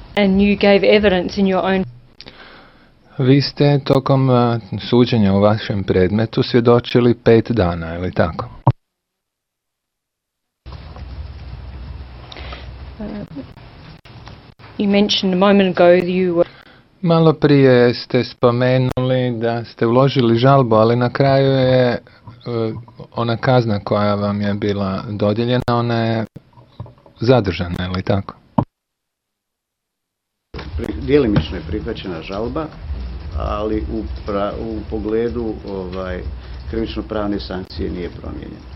And you gave evidence in your own. Vi ste tokom suđenja u vašem predmetu svjedočili 5 dana, je li tako? You mentioned a moment ago you were. Malo prije ste spomenuli da ste uložili žalbu, ali na kraju je ona kazna koja vam je bila dodijeljena, ona je zadržana, je li tako? Djelimično je prihvaćena žalba, ali u pogledu krivično-pravne sankcije nije promijenjena.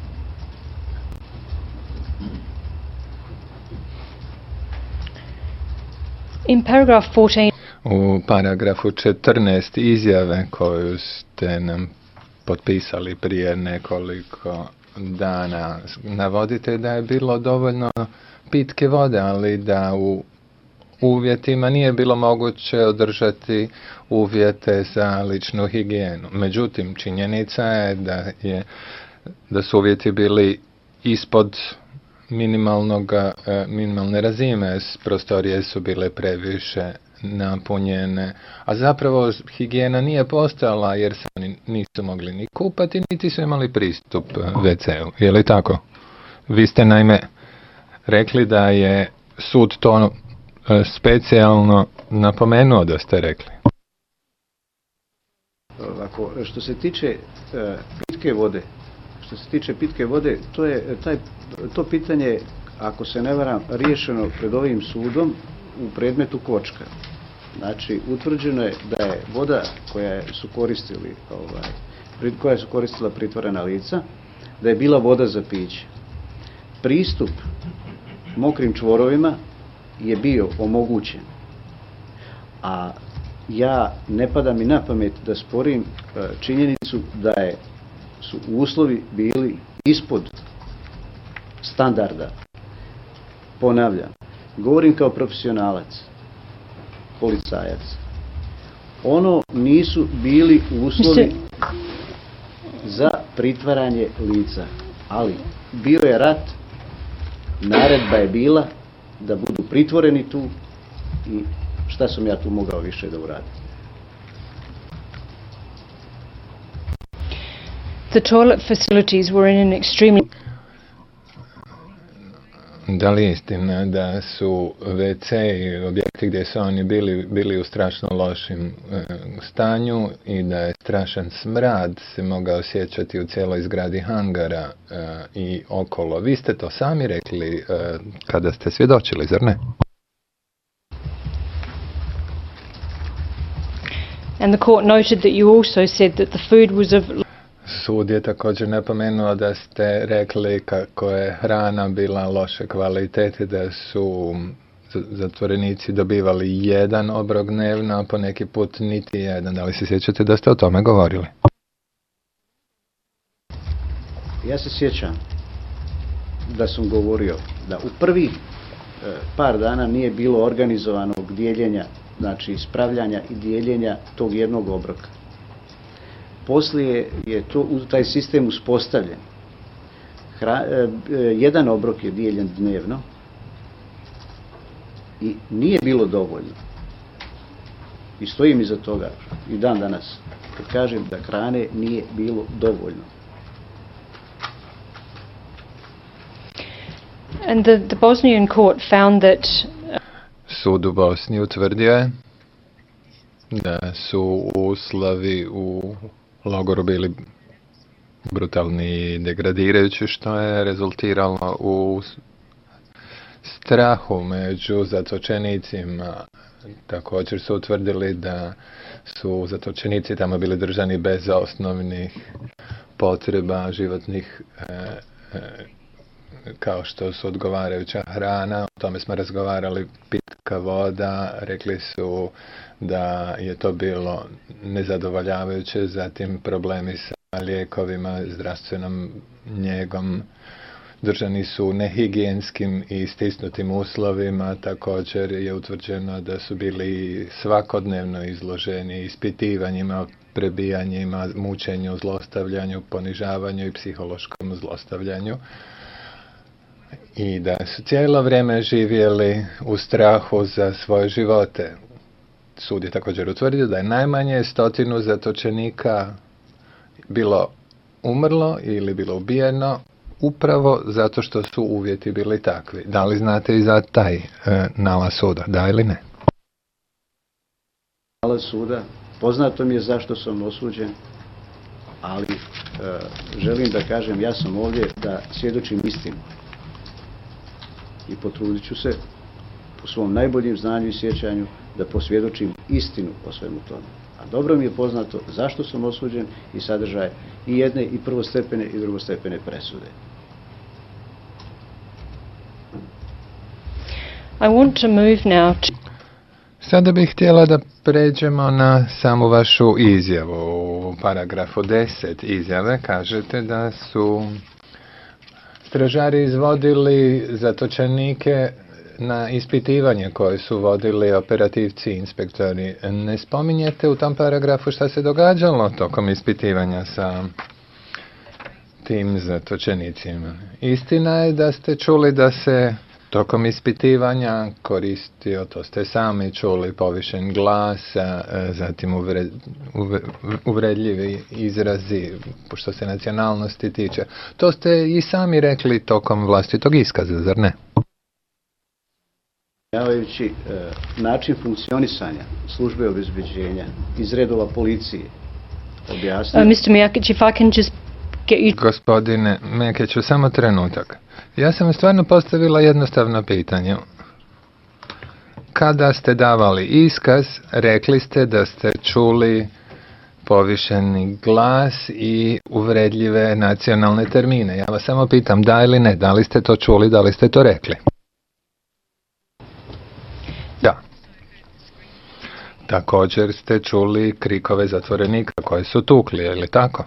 In paragraph 14. U paragrafu 14 izjave koju ste nam potpisali prije nekoliko dana navodite da je bilo dovoljno pitke vode, ali da u uvjetima nije bilo moguće održati uvjete za ličnu higijenu. Međutim, činjenica je da su uvjeti bili ispod minimalne razine, prostorije su bile previše napunjene, a zapravo higijena nije postojala jer se oni nisu mogli ni kupati, niti su imali pristup WC-u. Je li tako? Vi ste naime rekli da je sud to specijalno napomenuo da ste rekli. Što se tiče pitke vode, to pitanje, ako se ne varam, riješeno pred ovim sudom u predmetu Kvočka. Znači, utvrđeno je da je voda koja su koristila pritvorena lica, da je bila voda za piće. Pristup mokrim čvorovima je bio omogućen. A ja ne pada mi na pamet da sporim činjenicu da su uslovi bili ispod standarda. Ponavljam, govorim kao profesionalac, policajac. Ono nisu bili uslovi za pritvaranje lica, ali bio je rat, naredba je bila da budu pritvoreni tu i šta sam ja tu mogao više da uradim. The toilet facilities were in an extremely. Da li je istina da su WC i objekti gdje su oni bili u strašno lošim stanju i da je strašan smrad se mogao osjećati u cijeloj zgradi hangara i okolo? Vi ste to sami rekli kada ste svjedočili, zar ne? And the court noted that you also said that the food was of. Sud je također napomenuo da ste rekli kako je hrana bila loše kvalitete, da su zatvorenici dobivali jedan obrok dnevno, a po neki put niti jedan. Da li se sjećate da ste o tome govorili? Ja se sjećam da sam govorio da u prvih par dana nije bilo organizovanog dijeljenja, znači ispravljanja i dijeljenja tog jednog obroka. Poslije je taj sistem uspostavljen. Jedan obrok je dijeljen dnevno i nije bilo dovoljno. I stojim iza toga i dan danas kad kažem da hrane nije bilo dovoljno. And the Bosnian court found that. Sud u Bosni utvrdio je da su uslovi u logoru bili brutalni i degradirajući, što je rezultiralo u strahu među zatočenicima. Također su utvrdili da su zatočenici tamo bili držani bez osnovnih potreba životnih, kao što su odgovarajuća hrana. O tome smo razgovarali, pitka voda, rekli su da je to bilo nezadovoljavajuće, zatim problemi sa lijekovima, zdravstvenom njegom, držani su u nehigijenskim i stisnutim uslovima. Također je utvrđeno da su bili svakodnevno izloženi ispitivanjima, prebijanjima, mučenju, zlostavljanju, ponižavanju i psihološkom zlostavljanju. i da su cijelo vrijeme živjeli u strahu za svoje živote. Sud je također utvrdio da je najmanje 100 zatočenika bilo umrlo ili bilo ubijeno upravo zato što su uvjeti bili takvi. Da li znate i za taj nalaz suda, da ili ne? Nalaz suda, poznato mi je zašto sam osuđen, ali želim da kažem, ja sam ovdje da svjedočim istinu. I potrudit ću se po svom najboljem znanju i sjećanju da posvjedočim istinu o svemu tome. A dobro mi je poznato zašto sam osuđen i sadržaj i jedne i prvostepene i drugostepene presude. I want to move now to... Sada bih htjela da pređemo na samu vašu izjavu. U paragrafu 10 izjave kažete da su stražari izvodili zatočenike na ispitivanje koje su vodili operativci i inspektori. Ne spominjete u tom paragrafu šta se događalo tokom ispitivanja sa tim zatočenicima. Istina je da ste čuli da se tokom ispitivanja koristio, to ste sami čuli, povišen glas, zatim uvredljivi izrazi, što se nacionalnosti tiče. To ste i sami rekli tokom vlastitog iskaza, zar ne? Javajući način funkcionisanja službe obezbeđenja iz redova policije, objasniti... Mr. Mijakić, if I can just get you... Gospodine Mekeću, samo trenutak. Ja sam stvarno postavila jednostavno pitanje. Kada ste davali iskaz, rekli ste da ste čuli povišeni glas i uvredljive nacionalne termine. Ja vas samo pitam da ili ne, da li ste to čuli, da li ste to rekli? Da. Također ste čuli krikove zatvorenika koje su tukli, je li tako?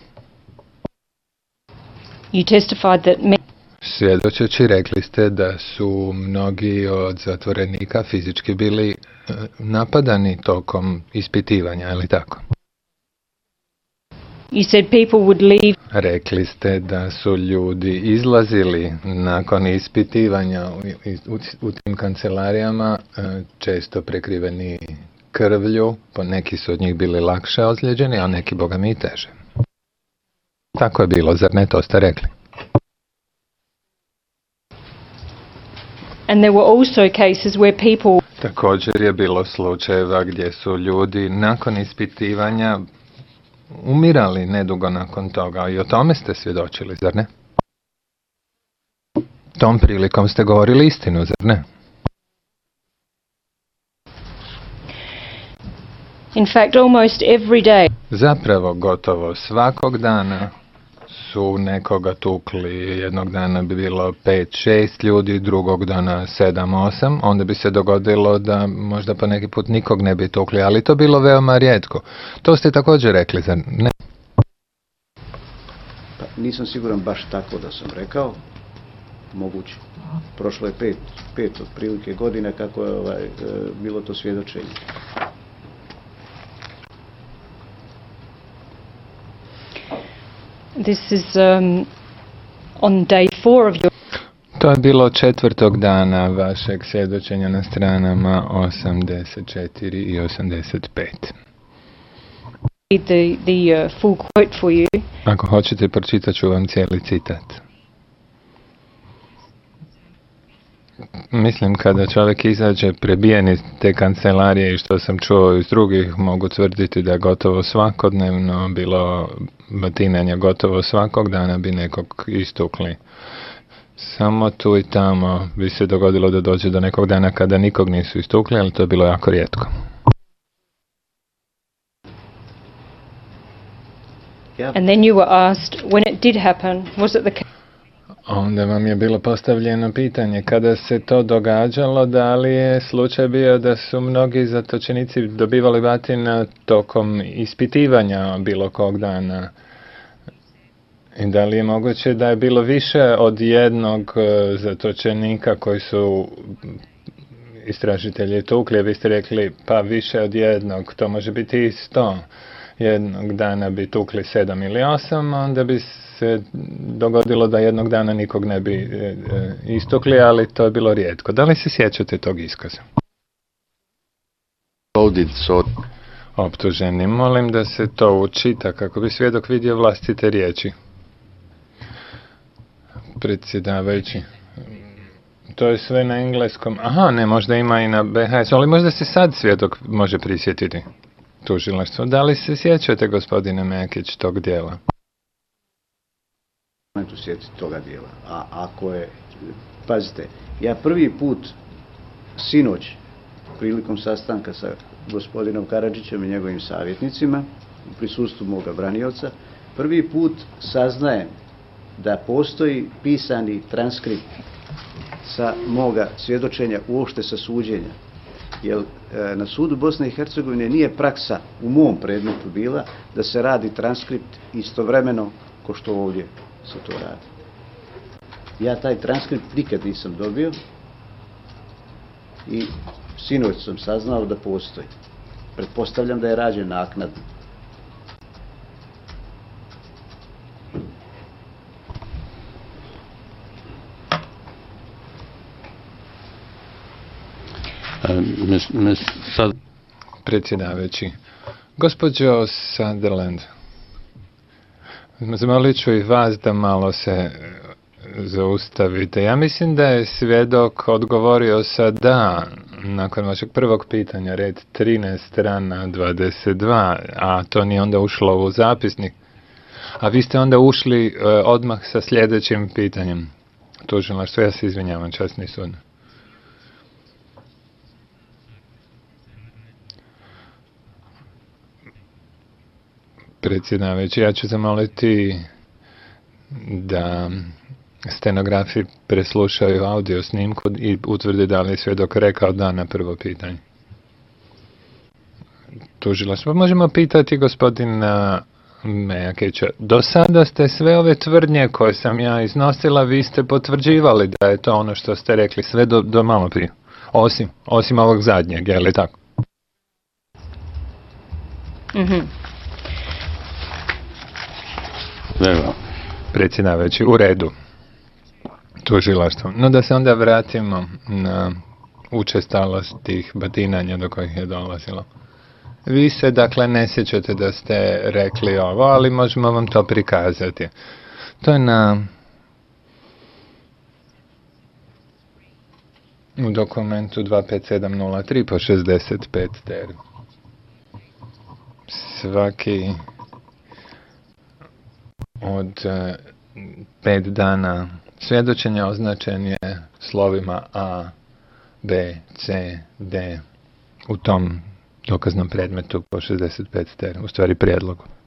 You testified that... Svjedočeći rekli ste da su mnogi od zatvorenika fizički bili napadani tokom ispitivanja, je li tako? You said people would leave... Rekli ste da su ljudi izlazili nakon ispitivanja u tim kancelarijama, često prekriveni krvlju, neki su od njih bili lakše ozlijeđeni, a neki, boga mi, i teže. Tako je bilo, zar ne, to ste rekli? And there were also cases where people... Također je bilo slučajeva gdje su ljudi nakon ispitivanja umirali nedugo nakon toga i o tome ste svjedočili, zar ne? Tom prilikom ste govorili istinu, zar ne? In fact, almost every day... Zapravo, gotovo svakog dana su nekoga tukli. Jednog dana bi bilo 5-6 ljudi, drugog dana 7-8. Onda bi se dogodilo da možda po neki put nikog ne bi tukli, ali to bilo veoma rijetko. To ste također rekli, zar ne? Pa, nisam siguran baš tako da sam rekao. Moguće. Prošlo je pet otprilike godina kako je bilo to svjedočenje. This is on day 4 of your... To je bilo 4. dana vašeg svjedočenja na stranama 84 i 85. The full quote for you. Ako hoćete, pročitat ću vam cijeli citat. Mislim, kada čovjek izađe prebijen iz te kancelarije i što sam čuo iz drugih, mogu tvrditi da gotovo svakodnevno bilo batinanja, gotovo svakog dana bi nekog istukli. Samo tu i tamo bi se dogodilo da dođe do nekog dana kada nikog nisu istukli, ali to je bilo jako rijetko. And then you were asked, when it did happen, was it the case? Onda vam je bilo postavljeno pitanje, kada se to događalo, da li je slučaj bio da su mnogi zatočenici dobivali batina tokom ispitivanja bilo kog dana? I da li je moguće da je bilo više od jednog zatočenika koji su istražitelji tukli? Vi ste rekli, pa više od jednog, to može biti i 100. jednog dana bi tukli 7 ili 8, onda bi se dogodilo da jednog dana nikog ne bi istukli, ali to je bilo rijetko. Da li se sjećate tog iskaza? Optuženi, molim da se to učita kako bi svjedok vidio vlastite riječi. Predsjedavajući. To je sve na engleskom. Aha, ne, možda ima i na BHS, ali možda se sad svjedok može prisjetiti tužilaštvo. Da li se sjećate, gospodine Mekić, tog dijela? Ne tu sjetiti toga dijela. A ako je, pazite, ja prvi put sinoć prilikom sastanka sa gospodinom Karadžićem i njegovim savjetnicima u prisustvu moga branioca, prvi put saznajem da postoji pisani transkript sa moga svjedočenja, uopšte sa suđenja. Jer na sudu Bosne i Hercegovine nije praksa u mom predmetu bila da se radi transkript istovremeno ko što ovdje se to radi. Ja taj transkript nikad nisam dobio i sinoć sam saznao da postoji. Pretpostavljam da je rađen naknadno. Predsjedavajući, gospođo Sutherland, zamolit ću i vas da malo se zaustavite. Ja mislim da je svjedok odgovorio sa da, nakon vašeg prvog pitanja, red 13 strana 22, a to nije onda ušlo u zapisnik. A vi ste onda ušli odmah sa sljedećim pitanjem. Tužilaštvo, ja se izvinjavam, časni sud. Predsjedavajući, ja ću zamoliti da stenografi preslušaju audio snimku i utvrde da li je svjedok rekao da na prvo pitanje. Tužilaštvo, možemo pitati gospodina Mejakića. Do sada ste sve ove tvrdnje koje sam ja iznosila, vi ste potvrđivali da je to ono što ste rekli sve do malo prije. Osim ovog zadnjeg, je li tako? Mhm. Predsjedavajući, u redu. Tužilaštvo. No da se onda vratimo na učestalost tih batinanja do kojih je dolazilo. Vi se dakle ne sjećate da ste rekli ovo, ali možemo vam to prikazati. To je u dokumentu 25703 po 65 ter. Svaki od 5 dana svjedočenja označen je slovima A, B, C, D u tom dokaznom predmetu po 65 ter, u stvari prijedlogu.